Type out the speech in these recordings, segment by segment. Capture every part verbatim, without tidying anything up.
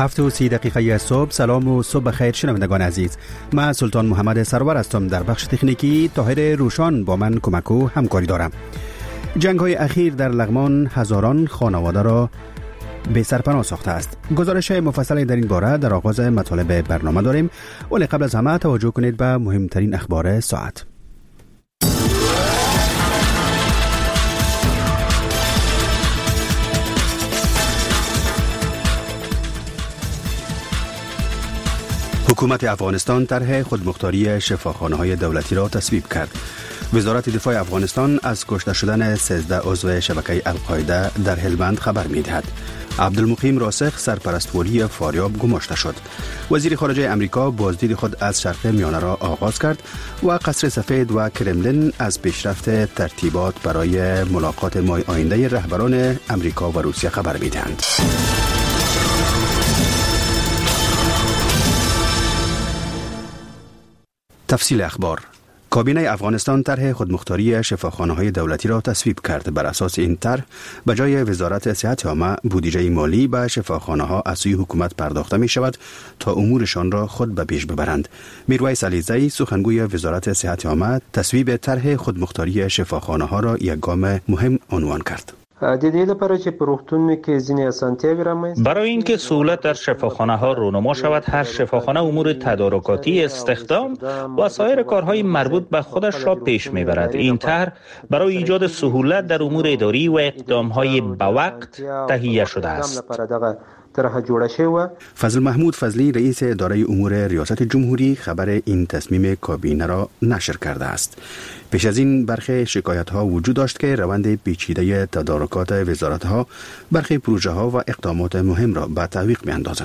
هفت و سی دقیقه صبح. سلام و صبح بخیر شنوندگان عزیز. من سلطان محمد سرور هستم. در بخش تکنیکی طاهر روشان با من کمک و همکاری دارم. جنگ های اخیر در لغمان هزاران خانواده را به سرپناه ساخته است. گزارش مفصلی در این باره در آغاز مطالب برنامه داریم، ولی قبل از همه توجه کنید به مهمترین اخبار ساعت. حکومت افغانستان طرح خودمختاری شفاخانه‌های دولتی را تصویب کرد. وزارت دفاع افغانستان از کشته شدن سیزده عضو شبکه القاعده در هلمند خبر می‌دهد. عبدالمقیم راسخ سرپرست ولی فاریاب گماشته شد. وزیر خارجه امریکا بازدید خود از شرق میانه را آغاز کرد و قصر سفید و کرملین از پیشرفت ترتیبات برای ملاقات ماه آینده رهبران امریکا و روسیه خبر می‌دهند. تفصیل اخبار. کابینه افغانستان طرح خودمختاری شفاخانه‌های دولتی را تصویب کرد. بر اساس این طرح به جای وزارت صحت عامه بودجه مالی به شفاخانه‌ها از سوی حکومت پرداخته می شود تا امورشان را خود به پیش ببرند. میرویس علیزی سخنگوی وزارت صحت عامه تصویب طرح خودمختاری شفاخانه‌ها را یک گام مهم عنوان کرد. برای اینکه سهولت در شفاخانه ها رونما شود، هر شفاخانه امور تدارکاتی، استخدام و سایر کارهای مربوط به خودش را پیش میبرد. این طرح برای ایجاد سهولت در امور اداری و اقدامهای به وقت تهیه شده است. فضل محمود فضلی رئیس اداره امور ریاست جمهوری خبر این تصمیم کابینه را نشر کرده است. پیش از این برخی شکایت ها وجود داشت که روند پیچیده تدارکات وزارت ها برخی پروژه ها و اقدامات مهم را به تعویق می اندازد.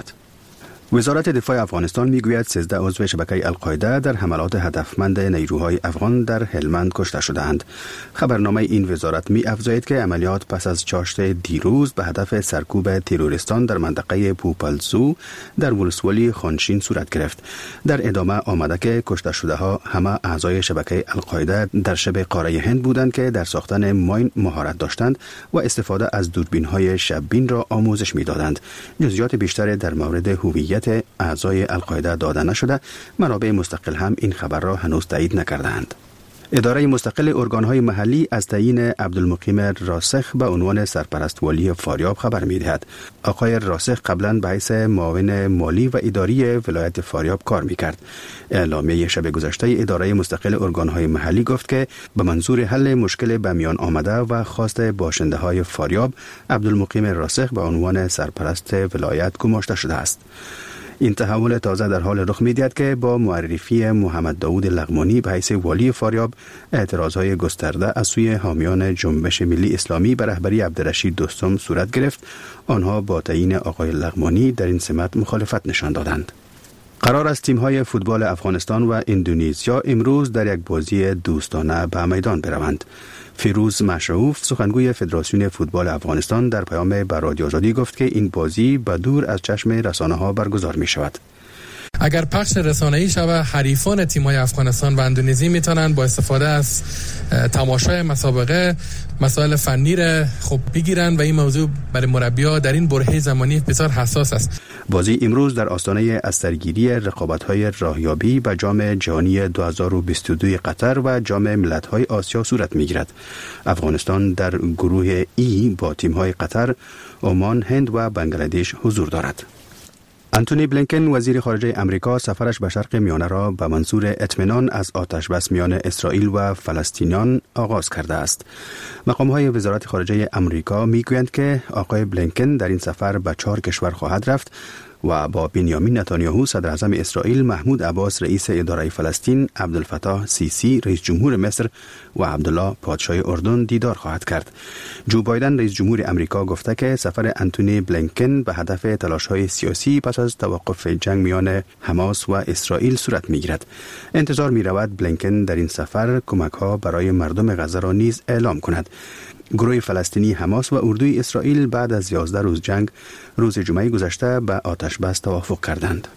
وزارت دفاع افغانستان میگوید سیزده عضو شبکه القاعده در حملات هدفمند نیروهای افغان در هلمند کشته شدند. خبرنامه این وزارت می افزاید که عملیات پس از چاشت دیروز به هدف سرکوب تروریستان در منطقه پوپلزو در ولسوالی خانشین صورت گرفت. در ادامه آمده که کشته شده ها همه اعضای شبکه القاعده در شبه قاره هند بودند که در ساختن ماین مهارت داشتند و استفاده از دوربین های شب‌بین را آموزش میدادند. جزئیات بیشتر در مورد هویت اعضای القاعده داده نشده. منابع مستقل هم این خبر را هنوز تایید نکردند. اداره مستقل ارگانهای محلی از تعیین عبدالمقیم راسخ به عنوان سرپرست ولی فاریاب خبر می‌دهد. آقای راسخ قبلا به حیث معاون مالی و اداری ولایت فاریاب کار می‌کرد. اعلامیه شب گذشته اداره مستقل ارگانهای محلی گفت که به منظور حل مشکل به میان آمده و خواست باشنده‌های فاریاب، عبدالمقیم راسخ به عنوان سرپرست ولایت گماشته شده است. این تحول تازه در حال رخ می‌دهد که با معرفی محمد داود لغمانی به حیث والی فاریاب، اعتراضهای گسترده از سوی حامیان جنبش ملی اسلامی به رهبری عبدالرشید دوستم صورت گرفت. آنها با تعیین آقای لغمانی در این سمت مخالفت نشان دادند. قرار است تیم‌های فوتبال افغانستان و اندونزیا امروز در یک بازی دوستانه به میدان بروند. فیروز مشروف سخنگوی فدراسیون فوتبال افغانستان در پیام به رادیو آزادی گفت که این بازی به دور از چشم رسانه‌ها برگزار می شود. اگر پخش رسانه‌ای شود، حریفان تیم‌های افغانستان و اندونزی میتونن با استفاده از تماشای مسابقه مسائل فنی را خب بگیرن و این موضوع برای مربی‌ها در این برهه زمانی بسیار حساس است. بازی امروز در آستانه استرگیری رقابت‌های راهیابی به جام جهانی دو هزار و بیست و دو قطر و جام ملت‌های آسیا صورت می‌گیرد. افغانستان در گروه ای با تیم‌های قطر، عمان، هند و بنگلادش حضور دارد. انتونی بلینکن وزیر خارجه امریکا سفرش به شرق میانه را به منظور اطمینان از آتش بس میان اسرائیل و فلسطینیان آغاز کرده است. مقام‌های وزارت خارجه امریکا میگویند که آقای بلینکن در این سفر به چهار کشور خواهد رفت و با بنیامین نتانیاهو صدر اعظم اسرائیل، محمود عباس رئیس اداره فلسطین، عبدالفتاح سیسی رئیس جمهور مصر و عبدالله پادشاه اردن دیدار خواهد کرد. جو بایدن رئیس جمهور امریکا گفته که سفر انتونی بلینکن به هدف تلاش‌های سیاسی پس از توقف جنگ میان حماس و اسرائیل صورت می‌گیرد. انتظار می‌رود بلینکن در این سفر کمک‌ها برای مردم غزه را نیز اعلام کند. گروه فلسطینی حماس و اردوی اسرائیل بعد از یازده روز جنگ روز جمعه گذشته به آتش بس توافق کردند.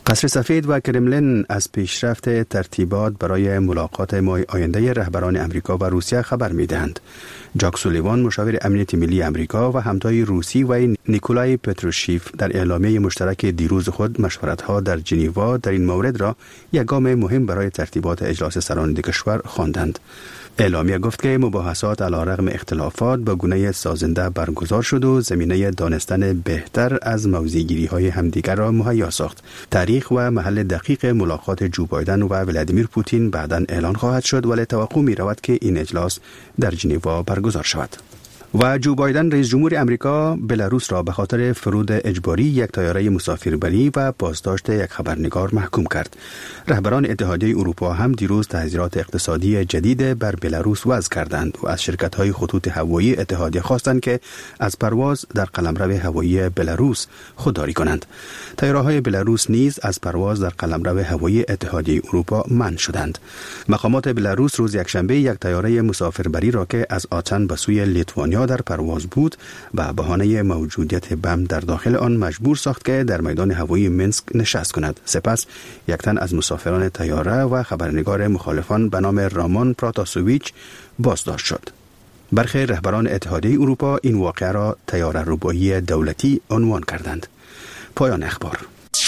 قصر سفید و کرملین از پیشرفت ترتیبات برای ملاقات ماه آینده رهبران امریکا و روسیه خبر می‌دهند. جاک سولیوان مشاور امنیت ملی امریکا و همتای روسی و نیکولای پتروشیف در اعلامیه مشترک دیروز خود مشورت‌ها در ژنو در این مورد را یک گام مهم برای ترتیبات اجلاس سران دو کشور خواندند. اعلامیه گفت که مباحثات علیرغم اختلافات با گونه سازنده برگزار شد و زمینه دانستن بهتر از موضع‌گیری‌های همدیگر را مهیا ساخت. تاریخ و محل دقیق ملاقات جو بایدن و ولادیمیر پوتین بعداً اعلان خواهد شد، ولی توقع می‌رود که این اجلاس در ژنو برگزار شود. و جو بایدن رئیس جمهور امریکا بلاروس را به خاطر فرود اجباری یک طیاره مسافربری و بازداشت یک خبرنگار محکوم کرد. رهبران اتحادیه اروپا هم دیروز تحذیرات اقتصادی جدید بر بلاروس وضع کردند و از شرکت‌های خطوط هوایی اتحادیه خواستند که از پرواز در قلمرو هوایی بلاروس خودداری کنند. طیاره‌های بلاروس نیز از پرواز در قلمرو هوایی اتحادیه اروپا منع شدند. مقامات بلاروس روز یکشنبه یک طیاره مسافربری را که از آتن به سوی لیتوانیا در پرواز بود و بهانه موجودیت بم در داخل آن مجبور ساخت که در میدان هوایی منسک نشست کند. سپس یک تن از مسافران طیاره و خبرنگار مخالفان به نام رامان پراتاسوویچ بازداشت شد. برخی رهبران اتحادیه اروپا این واقعه را طیاره ربایی دولتی عنوان کردند. پایان اخبار.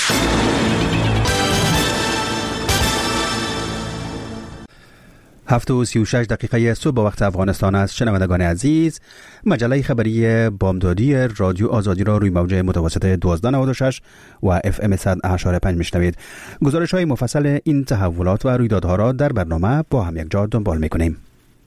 هفت و سی و شش دقیقه صبح با وقت افغانستان است. شنوندگان عزیز، مجله خبری بامدادی رادیو آزادی را روی موج متوسط دوازده نود و شش و اف ام صد و هشت و پنج میشنوید. گزارش های مفصل این تحولات و رویدادها را در برنامه با هم یک جا دنبال میکنیم.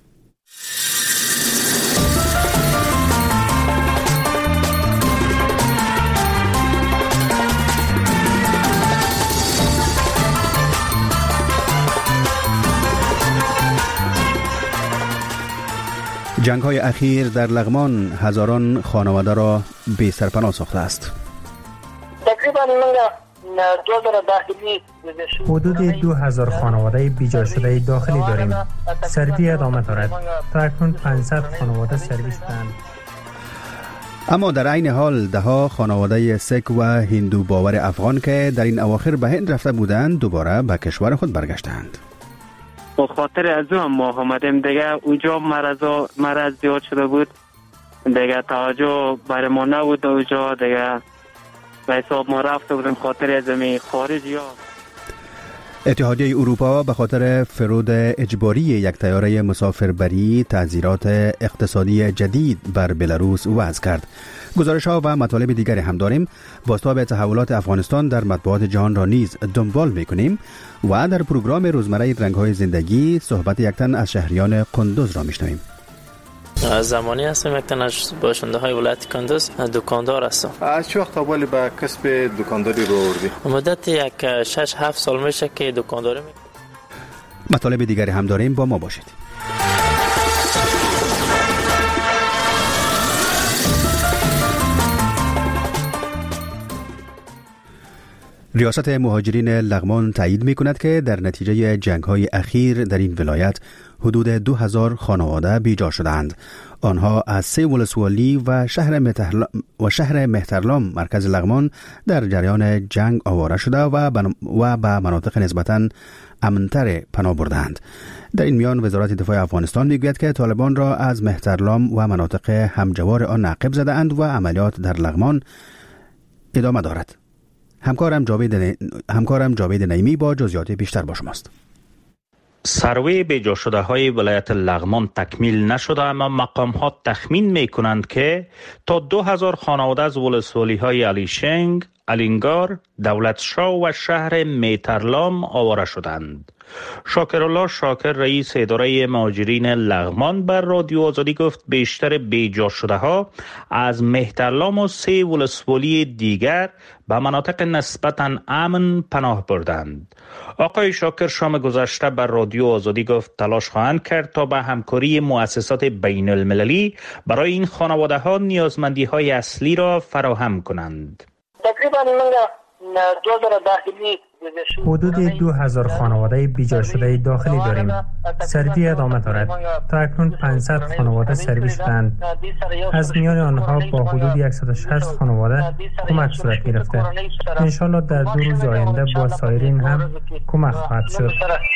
جنگ های اخیر در لغمان هزاران خانواده را بی سرپناه ساخته است. تقریبا دو هزار داخلی حدود دو هزار خانواده بیجا شده داخلی داریم. سربی ادامه دارد. تا اکنون پانصد خانواده سربی شدند. اما در عین حال ده ها خانواده سک و هندو باور افغان که در این اواخر به هند رفته بودند دوباره به کشور خود برگشتند. به خاطر از او هم ما آمدیم دیگه. اونجا مرض مرض زیاد شده بود دیگه، توجه برای ما نبود اونجا دیگه، به حساب ما رفته بودیم خاطر از می خارجی ها. اتحادیه اروپا به خاطر فرود اجباری یک طیاره مسافربری تعزیرات اقتصادی جدید بر بلاروس وضع کرد. گزارش ها و مطالب دیگری هم داریم. بازتاب تحولات افغانستان در مطبوعات جهان را نیز دنبال میکنیم و در پروگرام روزمره رنگ های زندگی صحبت یک تن از شهریان قندوز را میشنویم. زمانی هستم، یک تن از باشنده های ولایت کندوز دکاندار هستم. از چه وقت اولی به کسب دکانداری رو آوردی؟ مدت یک شش هفت سال میشه که دکانداری میکنم. مطالب دیگری هم داریم، با ما باشید. ریاست مهاجرین لغمان تایید می کند که در نتیجه جنگ های اخیر در این ولایت حدود دو هزار خانواده بیجا شدند. آنها از سه ولسوالی و شهر مهترلام و شهر مهترلام مرکز لغمان در جریان جنگ آواره شده و و به مناطق نسبتاً امن‌تر پناه بردند. در این میان وزارت دفاع افغانستان میگوید که طالبان را از مهترلام و مناطق همجوار آن نعقب زده اند و عملیات در لغمان ادامه دارد. همکارم جاوید ن... همکارم جاوید نعیمی با جزئیات بیشتر با شماست. سروی بیجا شده های ولایت لغمان تکمیل نشده، اما مقام ها تخمین می کنند که تا دو هزار خانواده از ولسوالی های علیشنگ، الینگار، دولت شاه و شهر میترلام آواره شدند. شاکرالله شاکر رئیس اداره مهاجرین لغمان بر رادیو آزادی گفت بیشتر بیجا شده ها از مهترلام و سه ولسوالی دیگر به مناطق نسبتاً امن پناه بردند. آقای شاکر شام گذشته بر رادیو آزادی گفت تلاش خواهند کرد تا به همکاری مؤسسات بین المللی برای این خانواده ها نیازمندی های اصلی را فراهم کنند. تقریبا من دو هزار داخلی حدود دو هزار خانواده بیجا شده داخلی داریم. سروی ادامه دارد. تا اکنون پانصد خانواده سروی شدند. از میان آنها با حدود صد و شصت خانواده کمک صورت گرفته. انشالله در دو روز آینده با سایرین هم کمک خواهد شد.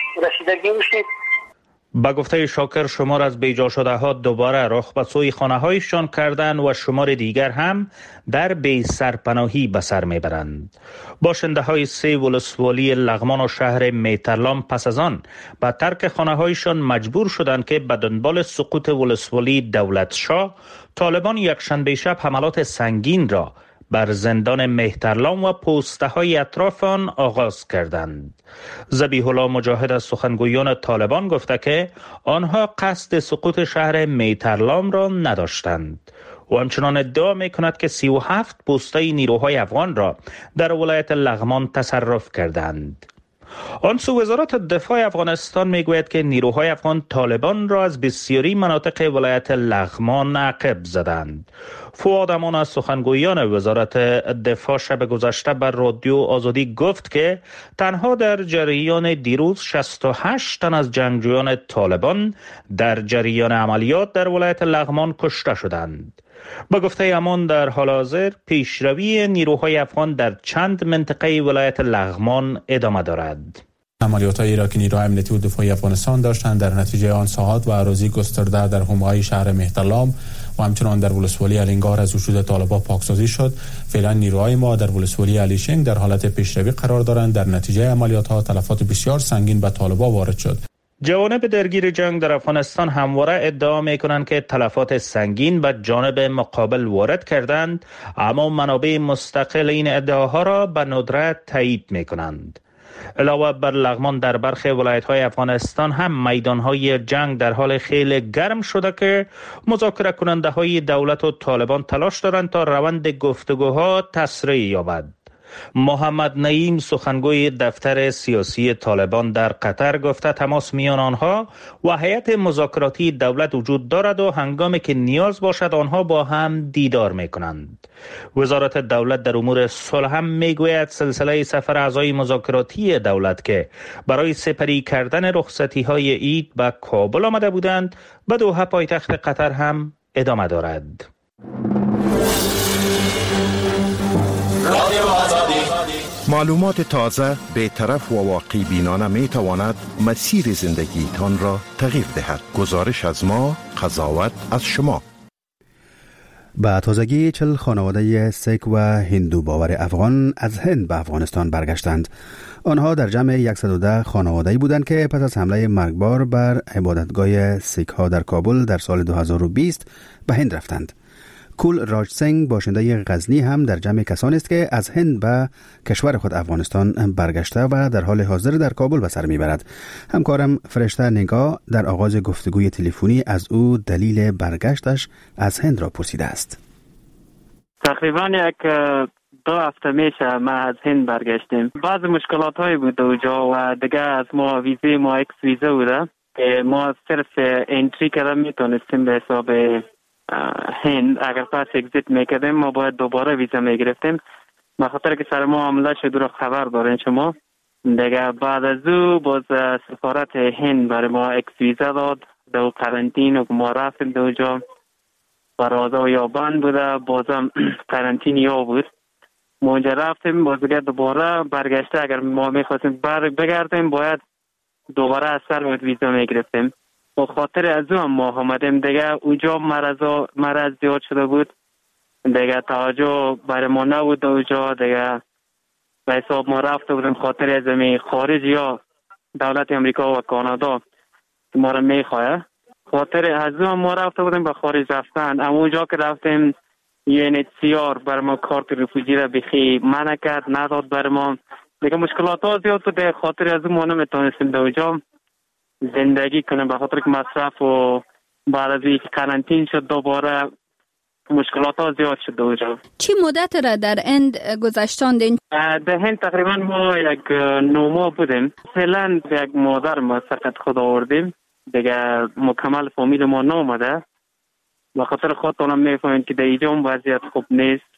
با گفته شاکر شمار از بیجا شده ها دوباره رخ به سوی خانه هایشان کردند و شمار دیگر هم در بی سرپناهی به سر میبرند. باشنده های سه ولسوالی لغمان و شهر میترلام پس از آن به ترک خانه هایشان مجبور شدند که به دنبال سقوط ولسوالی دولت شاه طالبان یکشنبه شب حملات سنگین را بر زندان مهترلام و پوسته های اطراف آن آغاز کردند. ذبیح الله مجاهد از سخنگویان طالبان گفته که آنها قصد سقوط شهر مهترلام را نداشتند و همچنان ادعا می کند که سی و هفت پوسته نیروهای افغان را در ولایت لغمان تصرف کردند. آنسو وزارت دفاع افغانستان می گوید که نیروهای افغان طالبان را از بسیاری مناطق ولایت لغمان عقب زدند. فؤاد امان از سخنگویان وزارت دفاع شب گذشته بر رادیو آزادی گفت که تنها در جریان دیروز شصت و هشت تن از جنگجویان طالبان در جریان عملیات در ولایت لغمان کشته شدند. با گفته امان در حال حاضر پیشروی نیروهای افغان در چند منطقه ولایت لغمان ادامه دارد. عملیات‌هایی را که نیروهای امنیتی و دفاعی افغانستان داشتند در نتیجه آن ساحات و اراضی گسترده در حومه‌های شهر مهترلام و همچنان در ولسوالی الینگار از وجود طالبان پاکسازی شد. فعلا نیروهای ما در ولسوالی علیشنگ در حالت پیشروی قرار دارند. در نتیجه عملیات‌ها تلفات بسیار سنگین به طالبان وارد شد. جوانب درگیر جنگ در افغانستان همواره ادعا می کنند که تلفات سنگین به جانب مقابل وارد کردند، اما منابع مستقل این ادعاها را به ندرت تایید می کنند. علاوه بر لغمان در برخی ولایت‌های افغانستان هم میدان‌های جنگ در حال خیلی گرم شده که مذاکره کننده‌های دولت و طالبان تلاش دارند تا روند گفتگوها تسریع یابد. محمد نعیم سخنگوی دفتر سیاسی طالبان در قطر گفته تماس میان آنها و هیئت مذاکراتی دولت وجود دارد و هنگامی که نیاز باشد آنها با هم دیدار میکنند. وزارت دولت در امور صلح هم میگوید سلسله سفر اعضای مذاکراتی دولت که برای سپری کردن رخصتی های عید به کابل آمده بودند به دوحه پایتخت قطر هم ادامه دارد. معلومات تازه، بی‌طرف و واقعی بینانه می تواند مسیر زندگی تان را تغییر دهد. گزارش از ما، قضاوت از شما. با تازگی چل خانواده سیک و هندو باور افغان از هند به افغانستان برگشتند. آنها در جمع صد و ده خانواده‌ای بودند که پس از حمله مرگبار بر عبادتگاه سیک ها در کابل در سال دو هزار و بیست به هند رفتند. کول راج سنگ باشنده غزنی هم در جمع کسانی است که از هند به کشور خود افغانستان برگشته و در حال حاضر در کابل به سر میبرد. همکارم فرشته نگاه در آغاز گفتگوی تلفنی از او دلیل برگشتش از هند را پرسیده است. تقریبا یک دو هفته میشه ما از هند برگشتیم. بعض مشکلات هایی بود اونجا و دیگه از ما ویزه ما اکس ویزه بوده که ما صرف انتری کردن میتونستیم به حساب هند. اگر پس اگزیت میکردیم ما باید دوباره ویزا میگرفتیم. به خاطر که سر ما عمله شد رو خبر دارین شما. دیگه بعد از او باز سفارت هند برای ما اکس ویزا داد. دو قرنطین و ما رفتیم دو جا برازا یا بند بوده بازم قرنطین یا بود. ما اونجا رفتیم باز دیگه دوباره برگشته اگر ما میخواستیم بر بگردیم باید دوباره از سر باید ویزا میگرفتیم. به خاطر از او هم ما آمدیم دیگه اونجا مرض مرض زیاد شده بود دیگه توجه برای ما نبود اونجا دیگه به حساب ما رفته بودیم خاطر از می خارج یا دولت امریکا و کانادا ما را میخواه خاطر از او هم ما رفته بودیم به خارج رفتن. اما اونجا که رفتیم یو ان اچ سی آر بر ما کارت رفوجی را بخی منع کرد نداد بر ما دیگه مشکلات ها زیاد بود. خاطر از او ما نمیتونستیم در اونجا زندگی کنیم به خاطر که مصرف و بعد از اینکه قرنطین شد دوباره مشکلات ها زیاد شد اونجا. چی مدت را در هند گذشتاندین؟ در هند تقریبا ما یک نو ماه بودیم. فعلا یک مادر ما سقط خود آوردیم دیگه مکمل فامیل ما نامده به خاطر خودتونم میفهمید که در اینجا وضعیت خوب نیست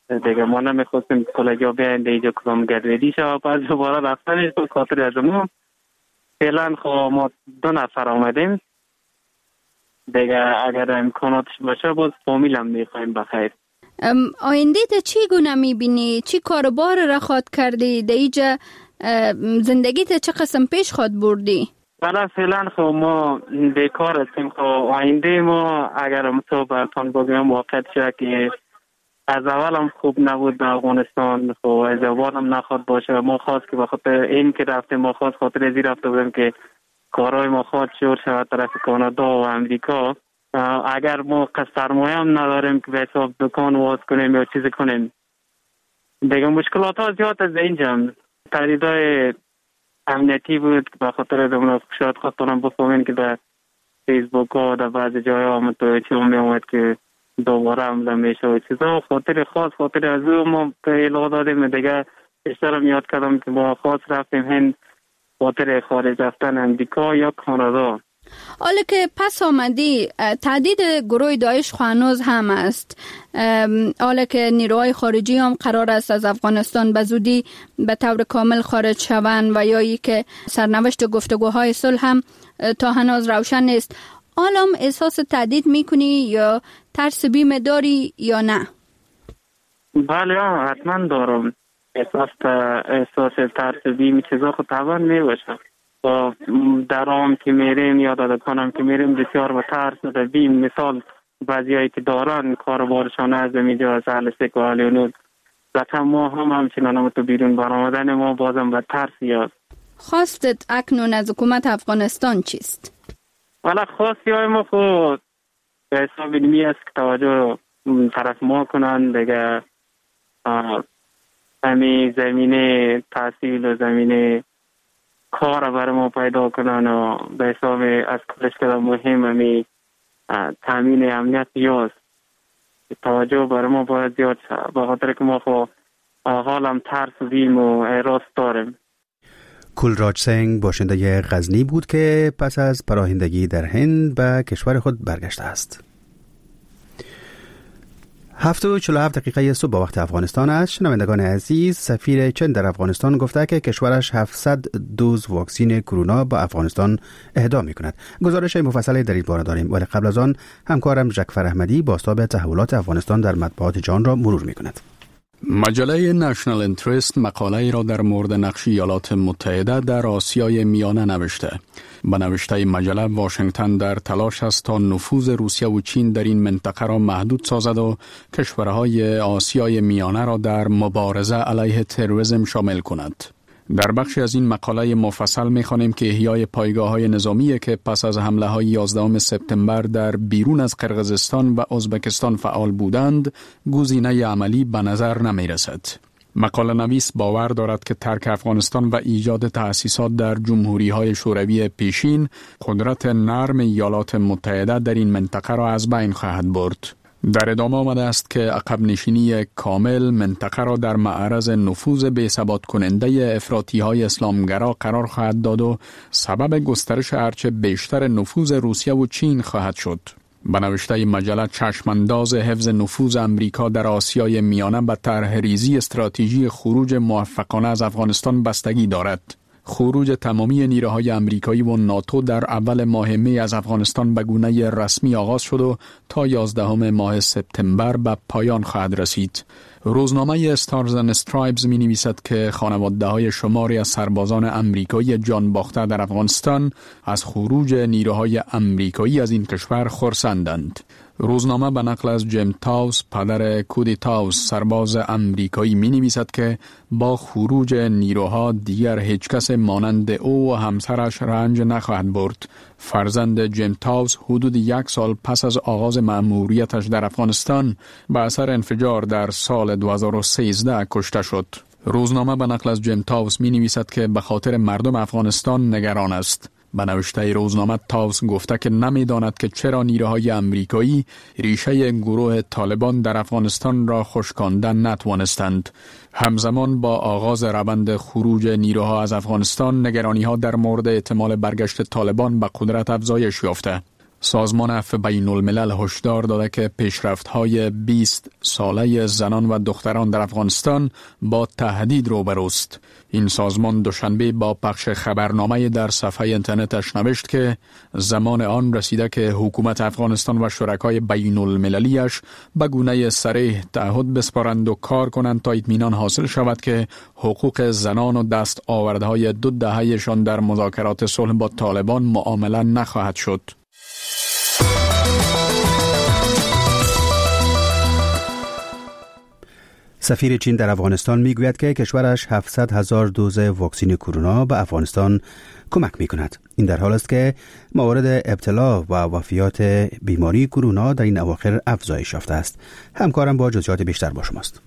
دیگه ما نمیخواستیم کل جا بیاین اینجا کدام گردیدی شد پس دوباره رفتنش به خاطر از ما فعلا خب ما دو نفر آمدیم دیگه اگر امکاناتش باشه باز فامیل هم میخوایم بخیر. آینده تا چی گونه میبینی؟ چی کاربار را خواد کردی؟ در اینجا زندگی تا چه قسم پیش خواد بردی؟ بله فعلا خب ما بیکار هستیم. خب آینده ما اگر مثلا براتون بگم واقع شد که از اول هم خوب نبود در افغانستان، خب از اول هم نخواد باشه. ما خواست که بخاطر این که رفتیم ما خواست خاطر ازی رفته بودیم که کارهای ما خواهد شور شود طرف کانادا و امریکا. اگر ما قصد سرمایه هم نداریم که به حساب دکان واز کنیم یا چیز کنیم دیگه مشکلات ها زیاد از اینجا. تهدیدهای امنیتی بود که بخاطر دمون شاید خواستانم بفهمین که در فیسبوک ها و در بعض جای ها متوجه هم می آمد که دوباره حمله میشه و چیزا. خاطر خاص خاطر از او ما اطلاع دادیم دیگه بیشتر هم یاد کردم که ما خاص رفتیم هند خاطر خارج رفتن امریکا یا کانادا. حالا که پس آمدی تهدید گروه داعش هنوز هم است. حالا که نیروهای خارجی هم قرار است از افغانستان به زودی به طور کامل خارج شوند و یا ای که سرنوشت گفتگوهای صلح هم تا هنوز روشن نیست، حالا هم احساس تهدید میکنی یا ترس بیم داری یا نه؟ بله حتما دارم احساس احساس ترس بیم چیزا خود طبعا میباشه. در آم که میریم یا در دکانم که میریم بسیار با ترس و بیم. مثال بعضی هایی که دارن کاربارشان از میجا از اهل سک و اهل اونود ذاتم ما هم همچنان هم تو بیرون برآمدن ما بازم با ترسی هست. خواستت اکنون از حکومت افغانستان چیست؟ والا خواستی های ما خود به حساب علمی است که توجه طرف ما کنن دیگه همین زمینه تحصیل و زمینه کار برای ما پیدا کنن و به حساب از کلش کدام مهم همی تامین امنیت یاست. توجه برای ما باید زیاد شد به خاطر که ما خب حال هم ترس ویم و اعراض داریم. کلراج سنگ باشنده غزنی بود که پس از پناهندگی در هند به کشور خود برگشته است. هفت و چهل و هفت دقیقه صبح با وقت افغانستان است. شنوندگان عزیز، سفیر چین در افغانستان گفته که کشورش هفتصد دوز واکسین کرونا با افغانستان اهدا می کند. گزارش مفصلی در این باره داریم، ولی قبل از آن همکارم جعفر احمدی بازتاب تحولات افغانستان در مطبوعات جهان را مرور می کند. مجله نشنال انترست مقاله را در مورد نقش ایالات متحده در آسیای میانه نوشته. به نوشته مجله واشنگتن در تلاش است تا نفوذ روسیه و چین در این منطقه را محدود سازد و کشورهای آسیای میانه را در مبارزه علیه تروریسم شامل کند. در بخشی از این مقاله مفصل می‌خوانیم که احیای پایگاه‌های نظامی که پس از حمله‌های یازدهم سپتامبر در بیرون از قرقیزستان و ازبکستان فعال بودند، گزینه عملی به نظر نمی‌رسد. مقاله نویس باور دارد که ترک افغانستان و ایجاد تأسیسات در جمهوری‌های شوروی پیشین قدرت نرم ایالات متحده در این منطقه را از بین خواهد برد. در ادامه آمده است که عقب نشینی کامل منطقه را در معرض نفوذ بی‌ثبات کننده افراطی‌های اسلامگرا قرار خواهد داد و سبب گسترش هرچه بیشتر نفوذ روسیه و چین خواهد شد. به نوشته مجله چشمانداز حفظ نفوذ امریکا در آسیای میانه به طرح ریزی استراتژی خروج موفقانه از افغانستان بستگی دارد. خروج تمامی نیروهای امریکایی و ناتو در اول ماه می از افغانستان به گونه رسمی آغاز شد و تا یازدهم ماه سپتامبر به پایان خواهد رسید. روزنامه استارز اند استرایبز می نویسد که خانواده های شماری از سربازان امریکایی جان باخته در افغانستان از خروج نیروهای امریکایی از این کشور خرسندند. روزنامه به نقل از جیم تاوس پدر کودی تاوس سرباز امریکایی می نویسد که با خروج نیروها دیگر هیچ کس مانند او و همسرش رنج نخواهد برد. فرزند جیم تاوس حدود یک سال پس از آغاز مأموریتش در افغانستان به اثر انفجار در سال دو هزار و سیزده کشته شد. روزنامه به نقل از جیم تاوس می نویسد که به خاطر مردم افغانستان نگران است. به نوشته روزنامه تاوس گفته که نمی‌داند که چرا نیروهای امریکایی ریشه گروه طالبان در افغانستان را خشکاندن نتوانستند. همزمان با آغاز روند خروج نیروها از افغانستان، نگرانی‌ها در مورد احتمال برگشت طالبان به قدرت افزایش یافته. سازمان عفو بین الملل هشدار داده که پیشرفت‌های بیست ساله زنان و دختران در افغانستان با تهدید روبروست. این سازمان دوشنبه با پخش خبرنامه در صفحه اینترنتش نوشت که زمان آن رسیده که حکومت افغانستان و شرکای بین المللیش به گونه صریح تعهد بسپارند و کار کنند تا اطمینان حاصل شود که حقوق زنان و دست آوردهای دو دهه‌شان در مذاکرات صلح با طالبان معامله نخواهد شد. سفیر چین در افغانستان میگوید که کشورش هفتصد هزار دوز واکسن کرونا به افغانستان کمک میکند. این در حال است که موارد ابتلا و وفیات بیماری کرونا در این اواخر افزایش یافته است. همکارم با جزئیات بیشتر با شماست.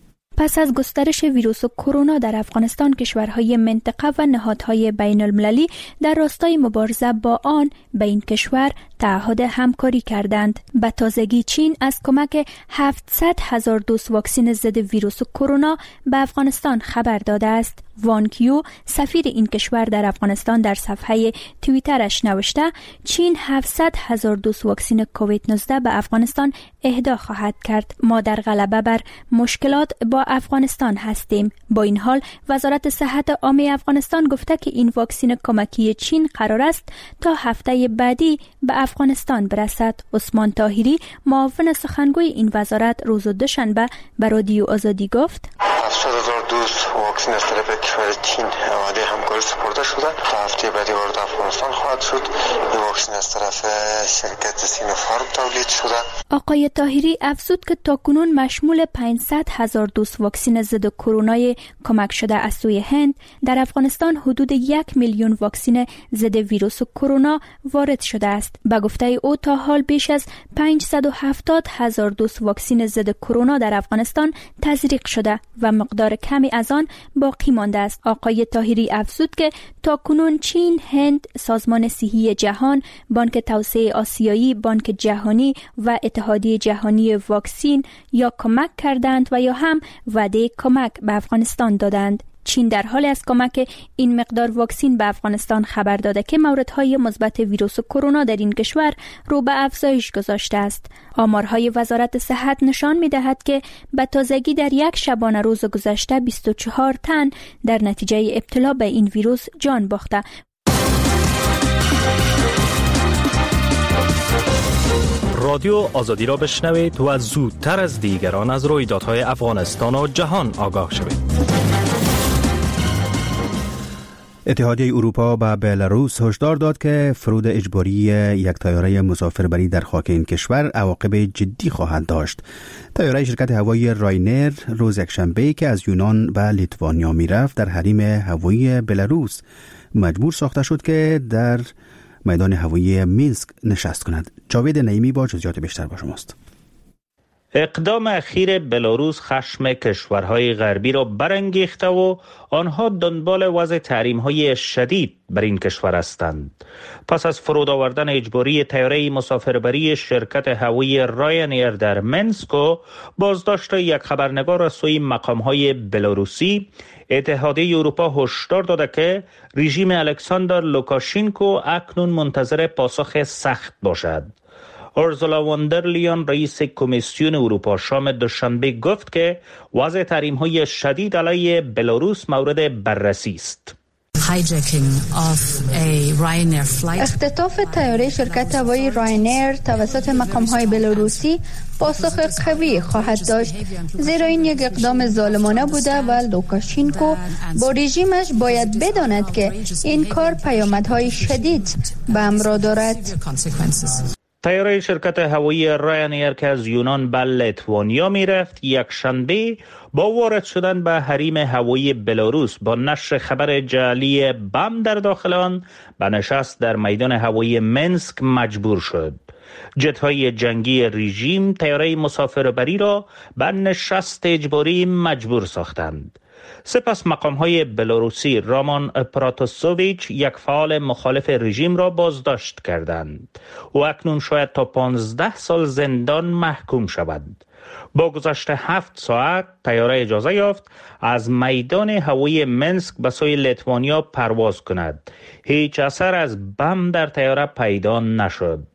پس از گسترش ویروس کرونا در افغانستان، کشورهای منطقه و نهادهای بین المللی در راستای مبارزه با آن به این کشور تعهد همکاری کردند. به تازگی چین از کمک هفتصد هزار دوز واکسن ضد ویروس کرونا به افغانستان خبر داده است. وان کیو، سفیر این کشور در افغانستان، در صفحه توییترش نوشته چین هفتصد هزار دوز واکسن کووید نوزده به افغانستان اهدا خواهد کرد. ما در غلبه بر مشکلات با افغانستان هستیم. با این حال وزارت صحت عامه افغانستان گفته که این واکسن کمکی چین قرار است تا هفته بعدی به افغانستان برسد. عثمان طاهری، معاون سخنگوی این وزارت، روز دوشنبه به رادیو آزادی گفت هفتاد هزار دوز واکسن از طرف کشور چین وعده همکاری سپرده شده. تا هفته بعدی وارد افغانستان خواهد شد. این واکسن از طرف شرکت سینوفارم تولید شده. آقای طاهری افزود که تاکنون مشمول پانصد هزار دوز واکسن ضد کرونا کمک شده از سوی هند، در افغانستان حدود یک میلیون واکسن ضد ویروس کرونا وارد شده است. به گفته او تا حال بیش از پانصد و هفتاد هزار دوز واکسن ضد کرونا در افغانستان تزریق شده و مقدار کمی از آن باقی مانده است. آقای طاهری افزود که تاکنون چین، هند، سازمان صحی جهان، بانک توسعه آسیایی، بانک جهانی و اتحادیه جهانی واکسن یا کمک کردند و یا هم وعده کمک به افغانستان دادند. چین در حال از کمک این مقدار واکسن به افغانستان خبر داده که موردهای مثبت ویروس کرونا در این کشور رو به افزایش گذاشته است. آمارهای وزارت صحت نشان می‌دهد که به تازگی در یک شبانه روز گذشته بیست و چهار تن در نتیجه ابتلا به این ویروس جان باخته. رادیو آزادی را بشنوید و زودتر از دیگران از رویدادهای افغانستان و جهان آگاه شوید. اتحادیه اروپا به بلاروس هشدار داد که فرود اجباری یک طیاره مسافربری در خاک این کشور عواقب جدی خواهد داشت. طیاره شرکت هوایی راینر روز یکشنبه که از یونان به لیتوانیا میرفت در حریم هوایی بلاروس مجبور ساخته شد که در میدان هوایی مینسک نشست کند. جاوید نعیمی با جزئیات بیشتر با شماست. اقدام اخیر بلاروس خشم کشورهای غربی را برانگیخته و آنها دنبال وضع تحریم‌های شدید بر این کشور هستند. پس از فرود آوردن اجباری طیاره مسافربری شرکت هوایی راینیر در منسک و بازداشت یک خبرنگار از سوی مقام‌های بلاروسی، اتحادیه اروپا هشدار داده که رژیم الکساندر لوکاشنکو اکنون منتظر پاسخ سخت باشد. اورسولا واندرلیان، رئیس کمیسیون اروپا، شام دوشنبه گفت که وضع تحریم‌های شدید علیه بلاروس مورد بررسی است. اختطاف طیاره شرکت هوایی راینر توسط مقام‌های بلاروسی پاسخ قوی خواهد داشت، زیرا این یک اقدام ظالمانه بوده و لوکاشنکو با رژیمش باید بداند که این کار پیامدهای شدید به همراه دارد. طیاره شرکت هوایی راینیر که از یونان به لیتوانیا می رفت یک شنبه با وارد شدن به حریم هوایی بلاروس با نشر خبر جعلی بم در داخل آن به نشست در میدان هوایی منسک مجبور شد. جت‌های جنگی رژیم طیاره مسافربری را به نشست اجباری مجبور ساختند. سپس مقام‌های بلاروسی رامان پراتوسوویچ، یک فعال مخالف رژیم، را بازداشت کردند. او اکنون شاید تا پانزده سال زندان محکوم شود. با گذشت هفت ساعت طیاره اجازه یافت از میدان هوایی منسک به سوی لیتوانیا پرواز کند. هیچ اثر از بم در طیاره پیدا نشد.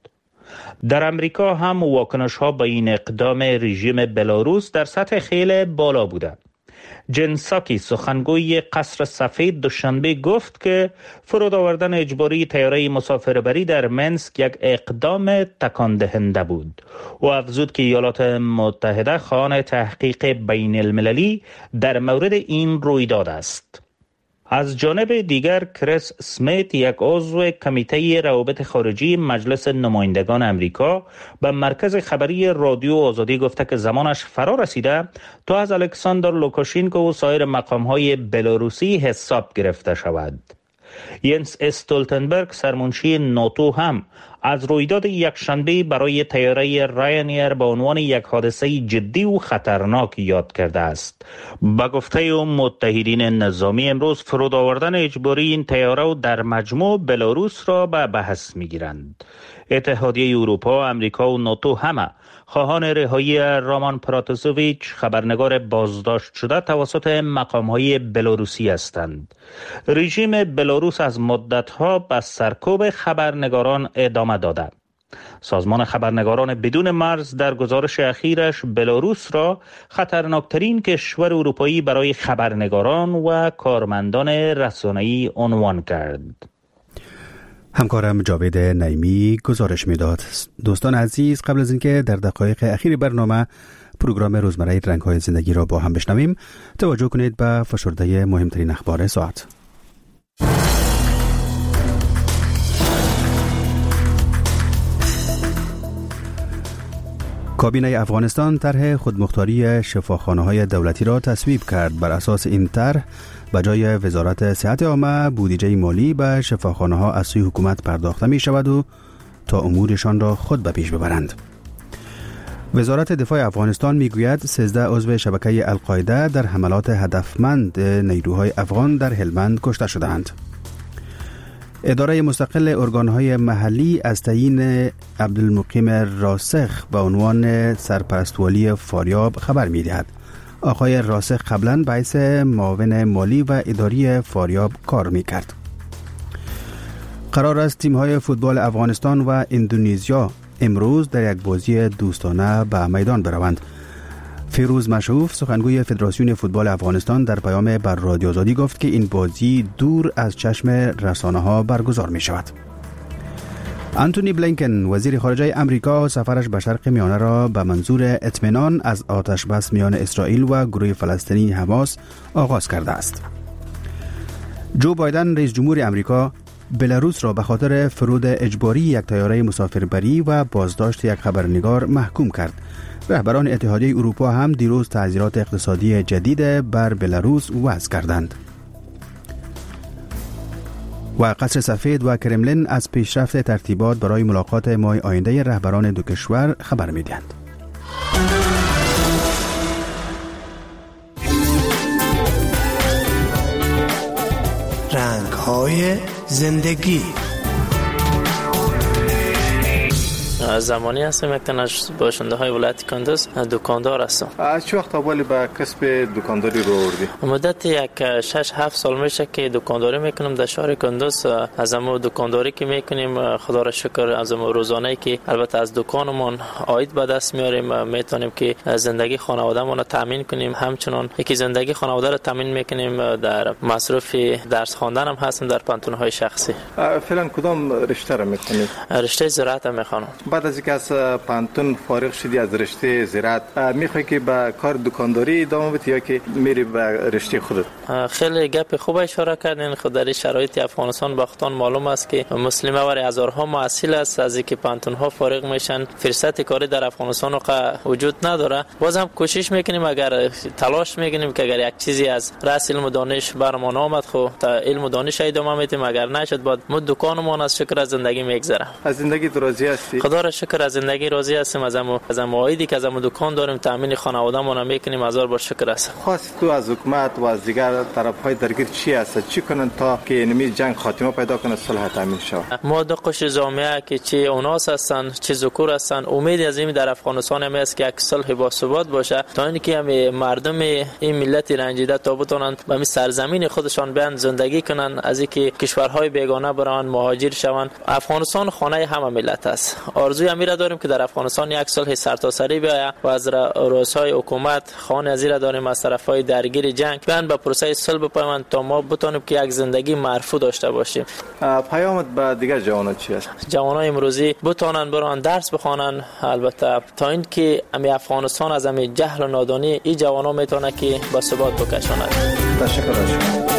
در امریکا هم واکنش ها به این اقدام رژیم بلاروس در سطح خیلی بالا بوده. جن ساکی سخنگوی قصر سفید دوشنبه گفت که فرود آوردن اجباری طیاره مسافربری در منسک یک اقدام تکان دهنده بود. و افزود که ایالات متحده خواهان تحقیق بین المللی در مورد این رویداد است. از جانب دیگر کریس اسمیت، یک عضو کمیته روابط خارجی مجلس نمایندگان امریکا، به مرکز خبری رادیو آزادی گفته که زمانش فرا رسیده تا از الکساندر لوکاشینکو و سایر مقام‌های بلاروسی حساب گرفته شود. ینس استولتنبرگ، سرمنشی ناتو، هم از رویداد یکشنبه برای طیاره راینایر به عنوان یک حادثه جدی و خطرناک یاد کرده است. به گفته او متحدین نظامی امروز فرود آوردن اجباری این طیاره و در مجموع بلاروس را به بحث می‌گیرند. اتحادیه اروپا، آمریکا و ناتو همه خواهان رهایی رامان پراتاسوویچ، خبرنگار بازداشت شده توسط مقام‌های بلاروسی هستند. رژیم بلاروس از مدت‌ها به سرکوب خبرنگاران ادامه داده. سازمان خبرنگاران بدون مرز در گزارش اخیرش بلاروس را خطرناکترین کشور اروپایی برای خبرنگاران و کارمندان رسانه‌ای عنوان کرد. همکارم جاوید نعیمی گزارش میداد. دوستان عزیز، قبل از اینکه در دقایق اخیر برنامه پروگرام روزمره رنگ‌های زندگی را با هم بشنویم، توجه کنید به فشرده مهمترین اخبار ساعت. کابینه افغانستان طرح خودمختاری شفاخانه‌های دولتی را تصویب کرد. بر اساس این طرح به جای وزارت صحت عامه، بودجه مالی به شفاخانه‌ها از سوی حکومت پرداخته می شود و تا امورشان را خود به پیش ببرند. وزارت دفاع افغانستان می گوید سیزده عضو شبکه القاعده در حملات هدفمند نیروهای افغان در هلمند کشته شدند. اداره مستقل ارگانهای محلی از تعیین عبدالمقیم راسخ به عنوان سرپرست والی فاریاب خبر می دهد. آقای راسخ قبلا باعث معاون مالی و اداری فاریاب کار می کرد. قرار است تیم‌های فوتبال افغانستان و اندونزیا امروز در یک بازی دوستانه به میدان بروند. فیروز مشعوف، سخنگوی فدراسیون فوتبال افغانستان، در پیام بر رادیو آزادی گفت که این بازی دور از چشم رسانه‌ها برگزار می شود. آنتونی بلینکن، وزیر خارجه امریکا، سفرش به شرق میانه را به منظور اطمینان از آتش بس میان اسرائیل و گروه فلسطینی حماس آغاز کرده است. جو بایدن، رئیس جمهور امریکا، بلاروس را به خاطر فرود اجباری یک طیاره مسافربری و بازداشت یک خبرنگار محکوم کرد. رهبران اتحادیه اروپا هم دیروز تعزیرات اقتصادی جدید بر بلاروس وضع کردند. و قصر سفید و کرملین از پیشرفت ترتیبات برای ملاقات ماه آینده رهبران دو کشور خبر می‌دهند. رنگ‌های زندگی. زمانی هستم، یک تن از باشنده های ولایت کندوز دکاندار هستم. از چه وقت اولی به کسب دکانداری رو آوردی؟ مدت یک شش هفت سال میشه که دکانداری میکنم در شهر کندوز. از امو دکانداری که میکنیم خدا را شکر، از امو روزانه که البته از دکانمون عاید به دست میاریم، میتونیم که زندگی خانواده‌مون رو تامین کنیم. همچنان یکی زندگی خانواده رو تامین میکنیم. در مصرف درس خواندن هم هستم در پانتون‌های شخصی. فعلا کدام رشته رو میخونید؟ رشته زراعت میخونم. بعد از اینکه از پانتون فارغ شدی از رشته زراعت، میخوای که به کار دکانداری ادامه بدی یا که میری به رشته خودت؟ خیلی گپ خوب اشاره کردین. خود در شرایط افغانستان باختان معلوم است که مسلمه ور هزارها محصل است، از اینکه پانتون ها فارغ میشن، فرصت کاری در افغانستان وجود نداره. باز هم کوشش میکنیم، اگر تلاش میکنیم که اگر یک چیزی از راس علم و دانش برمان آمد خو تا علم و دانش ادامه میدیم، اگر نشد بعد ما دکانمون از شکر از زندگی میگذره. از زندگی راضی هستی؟ خدا را شکر از زندگی راضی هستیم. از امو از اموایدی که از امو دکان داریم تامین خانواده‌مون هم میکنیم، هزار بار شکر است. خواست تو از حکومت و از دیگر طرف‌های درگیر چی است؟ چی کنن تا که اینمی جنگ خاتمه پیدا کنه، صلح تامین شود؟ ما دو قشر جامعه که چه اوناس هستن چه ذکور هستن، امید از این در افغانستان هم است که یک صلح با ثبات باشه، تا اینکه هم مردم این ملت رنجیده تا بتونن به سرزمین خودشان بیان زندگی کنن، از اینکه کشورهای بیگانه بران مهاجر شوند. افغانستان خانه همه ملت است. آرزوی موضوع امیر داریم که در افغانستان یک صلح سرتاسری بیاید و از رؤسای حکومت خان ازیر داریم از طرفای درگیر جنگ بیان به پروسه صلح بپیوند تا ما بتونیم که یک زندگی مرفوع داشته باشیم. پیامت به دیگر جوانان چی است؟ جوانای امروزی بتونن برن درس بخوانن، البته تا اینکه امی افغانستان از امی جهل و نادانی این جوانا میتونه که به ثبات بکشاند. تشکر.